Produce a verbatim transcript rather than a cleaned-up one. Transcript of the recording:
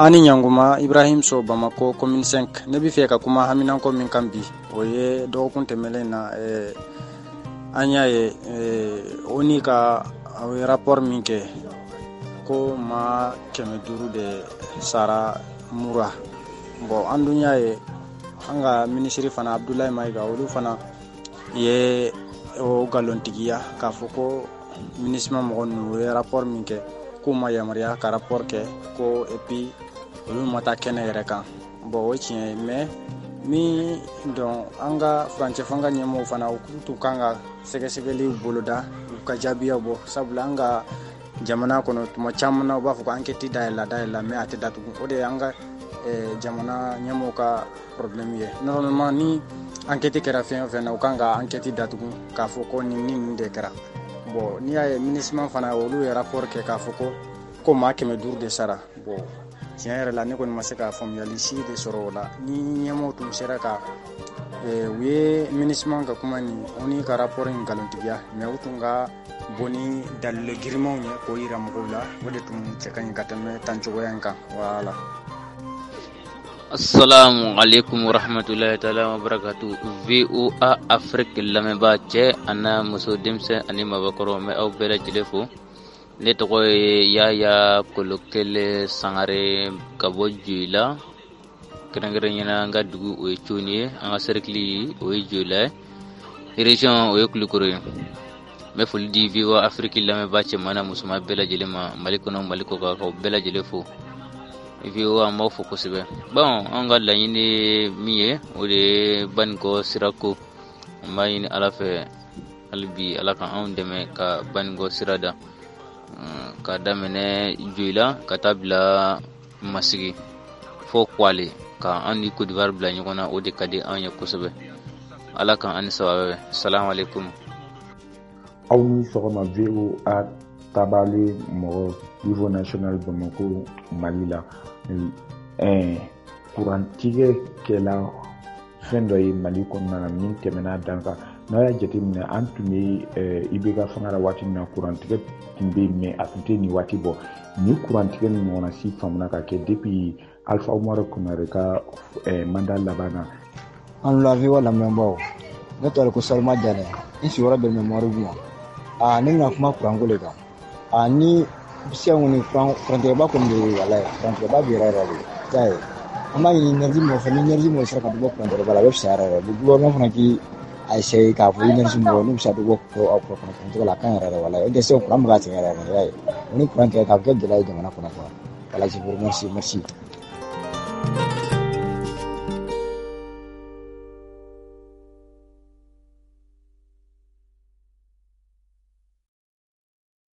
ani nyanguma Ibrahim So Bamako commune cinq ne bi fe ka kuma haminan ko min kambi oye do kun temele na eh anya ye eh oni ka rapport min ke ko ma keme duru de sara mura bo andunya ye anga ministry fana Abdoulaye Maiga olu fana ye o galontigiya ka foko ministre mo no rapport min ke ko ma yamaria ka rapport ke ko et puis olu mata kene yere kan bo o chien mais mi don anga france fanga nyemo fana ukutu kanga sege segeli boloda ka jabiya bo sabula anga jamana kono tuma chamna ba fuko enquête daila daila mais ate datu o de anga e jamana nyemo ka problème ye normalement ni enquête kera fin fin o kanga enquête datu ka foko ni ni de kera bo ni ay ministre fana olu rapport ke ka foko ko ma keme dur de sara bo tiɲɛ la ne kɔni ma se ka faamuyali si de sɔrɔ o la ni ɲɛmɔgɔw tun sera ka u ye ministre ka kuma ni o ni ka rapport in nkalontigiya mais u tun ka bɔ ni dalile girimanw ye k'o yira mɔgɔw la o de tun cɛ ka ɲi ka tɛmɛ tancogoya in kan voilà. Assalamu alaikum warahmatullahi taala wabarakatuh. V O A Afrique lamɛnbaa cɛ ana muso denmisɛn ani mabakɔrɔ mɛ aw bɛɛ lajɛlen fo. Ne tɔgɔ ye Yaya Kolokele Sangare ka bɔ Joyila kɛrɛnkɛrɛnnenya an ka dugu o ye Coni ye an ka cercle o ye Joyila ye région o ye Kulukoro ye. N bɛ foli di V O A Afrique lamɛnbaa cɛman n'a musoman bɛɛ lajɛlen ma Mali kɔnɔ Mali kɔ kan k'aw bɛɛ lajɛlen fo. V O A an b'aw fo kosɛbɛ. Bon an ka laɲini ye min ye o de ye Banikɔ sira ko an b'a ɲini Ala fɛ hali bi Ala ka anw dɛmɛ ka Banikɔ sira da. Ka daminɛ Joyila ka taa bila Masigi fo Kwale ka an ni Côte d'Ivoire bila ɲɔgɔn na o de ka di an ye kosɛbɛ. Ala kan ani sababa. Assalamu alaikum. Aw ni sɔgɔma V O A tabale mɔgɔ niveau national Bamako Mali la. Eh kurantigɛ kɛla fɛn dɔ ye Mali kɔnɔna na min tɛmɛna dan kan. N'a y'a jateminɛ an tun bɛ I B K fanga la waati min na kurantigɛ tun bɛ yen mais a tun tɛ nin waati bɔ ni kurantigɛ ni ɲɔgɔnna si faamuna ka kɛ depuis Alpha Umaru Konare ka mandat laban na. An la V O A lamɛnbaaw ne tɔgɔ ko Salima Jane n sigiyɔrɔ bɛnnen bɛ Moribuma a ne bɛna kuma kuranko de kan a ni sisan kɔni kurantigɛba kɔni de wala ye kurantigɛba bɛ yɛrɛ yɛrɛ de y'a ye an b'a ɲini énergie mɔgɔ fɛ ni énergie mɔgɔ sera ka dɔ bɔ kurantigɛba la a bɛ fisaya yɛrɛ yɛrɛ gouvernement fana k'i a essayer k'a fɔ énergie mɔgɔ n'u bɛ se ka dɔ bɔ kurantigɛ la a ka ɲi yɛrɛ yɛrɛ wala o tɛ se kuran bɛ ka tigɛ yɛrɛ yɛrɛ y'a ye o ni kuran tigɛ k'a kɛ gɛlɛya ye jamana kɔnɔ quoi voilà je vous remercie merci.